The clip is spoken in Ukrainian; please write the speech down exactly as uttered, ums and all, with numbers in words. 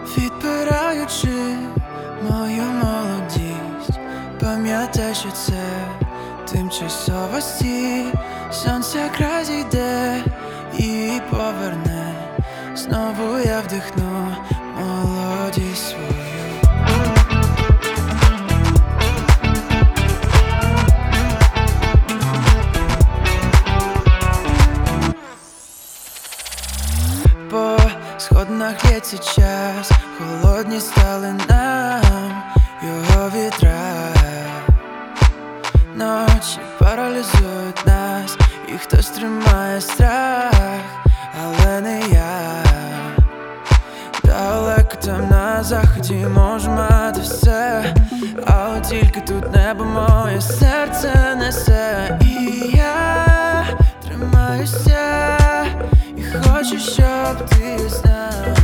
відбираючи мою молодість. Пам'ятай, що це тимчасовості. Сонце край зійде і поверне. Знову я вдихну молодість свою. По сходинах лється час, холодні стали нам його вітра. Ночі паралізують нас, і хтось тримає страх, але не я. Далеко там на заході можу мати все, але тільки тут небо моє серце несе. І я тримаюся, і хочу, щоб ти знав.